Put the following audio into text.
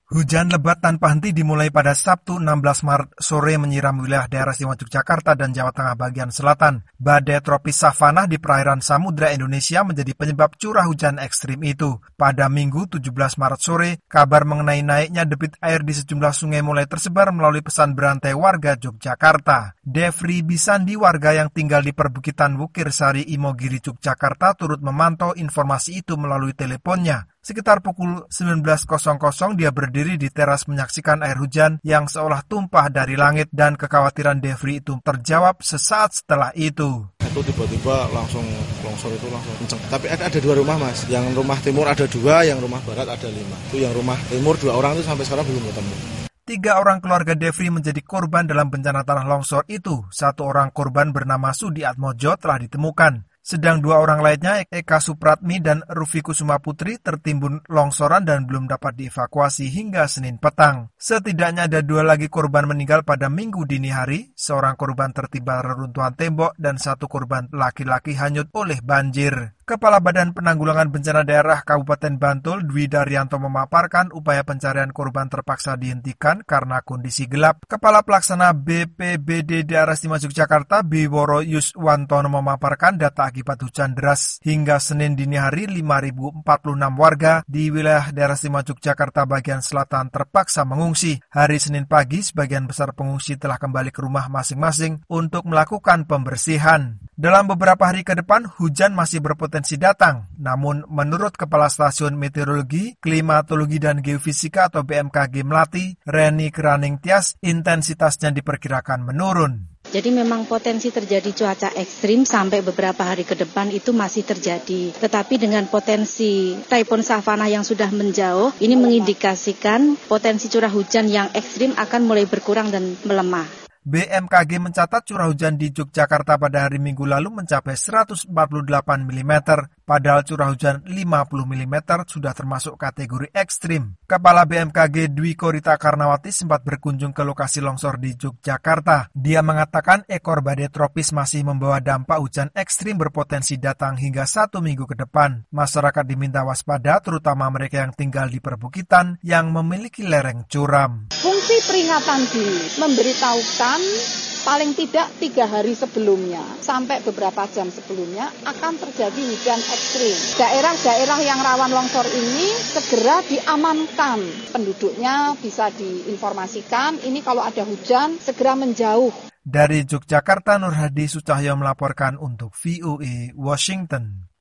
Hujan lebat tanpa henti dimulai pada Sabtu 16 Maret sore menyiram wilayah daerah istimewa Yogyakarta dan Jawa Tengah bagian selatan. Badai tropis Savanah di perairan Samudra Indonesia menjadi penyebab curah hujan ekstrim itu. Pada Minggu 17 Maret sore, kabar mengenai naiknya debit air di sejumlah sungai mulai tersebar melalui pesan berantai warga Yogyakarta. Devri Bisandi, warga yang tinggal di perbukitan Wukir Sari, Imogiri, Yogyakarta, turut memantau informasi itu melalui teleponnya. Sekitar pukul 19.00 dia berdiri di teras menyaksikan air hujan yang seolah tumpah dari langit dan kekhawatiran Devri itu terjawab sesaat setelah itu. Itu tiba-tiba langsung longsor itu langsung kenceng. Tapi ada 2 rumah mas, yang rumah timur ada 2, yang rumah barat ada 5. Itu yang rumah timur 2 orang itu sampai sekarang belum ketemu. 3 orang keluarga Devri menjadi korban dalam bencana tanah longsor itu. 1 orang korban bernama Sudi Atmojo telah ditemukan. Sedang 2 orang lainnya, Eka Supratmi dan Rufi Kusuma Putri, tertimbun longsoran dan belum dapat dievakuasi hingga Senin petang. Setidaknya ada 2 lagi korban meninggal pada Minggu dini hari, seorang korban tertimpa reruntuhan tembok dan 1 korban laki-laki hanyut oleh banjir. Kepala Badan Penanggulangan Bencana Daerah Kabupaten Bantul, Dwi Daryanto, memaparkan upaya pencarian korban terpaksa dihentikan karena kondisi gelap. Kepala Pelaksana BPBD Daerah Istimewa Yogyakarta, Biworo Yuswantono, memaparkan data akibat hujan deras. Hingga Senin dini hari, 5.046 warga di wilayah Daerah Istimewa Yogyakarta bagian selatan terpaksa mengungsi. Hari Senin pagi, sebagian besar pengungsi telah kembali ke rumah masing-masing untuk melakukan pembersihan. Dalam beberapa hari ke depan, hujan masih berpotensi datang. Namun, menurut Kepala Stasiun Meteorologi, Klimatologi dan Geofisika atau BMKG Melati, Reni Keraning Tias, intensitasnya diperkirakan menurun. Jadi memang potensi terjadi cuaca ekstrim sampai beberapa hari ke depan itu masih terjadi. Tetapi dengan potensi Taifun Savanah yang sudah menjauh, ini mengindikasikan potensi curah hujan yang ekstrim akan mulai berkurang dan melemah. BMKG mencatat curah hujan di Yogyakarta pada hari Minggu lalu mencapai 148 mm, padahal curah hujan 50 mm sudah termasuk kategori ekstrim. Kepala BMKG Dwi Korita Karnawati sempat berkunjung ke lokasi longsor di Yogyakarta. Dia mengatakan ekor badai tropis masih membawa dampak hujan ekstrim berpotensi datang hingga 1 minggu ke depan. Masyarakat diminta waspada, terutama mereka yang tinggal di perbukitan yang memiliki lereng curam. Fungsi peringatan dini memberitahukan paling tidak 3 hari sebelumnya sampai beberapa jam sebelumnya akan terjadi hujan ekstrim. Daerah-daerah yang rawan longsor ini segera diamankan. Penduduknya bisa diinformasikan, ini kalau ada hujan segera menjauh. Dari Yogyakarta, Nur Hadi Sucahyo melaporkan untuk VOA Washington.